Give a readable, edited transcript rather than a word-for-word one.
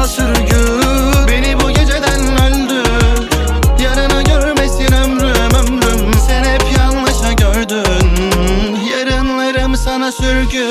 sana sürgün. Beni bu geceden öldür, yarını görmesin ömrüm ömrüm. Sen hep yanlışa gördün, yarınlarım sana sürgün.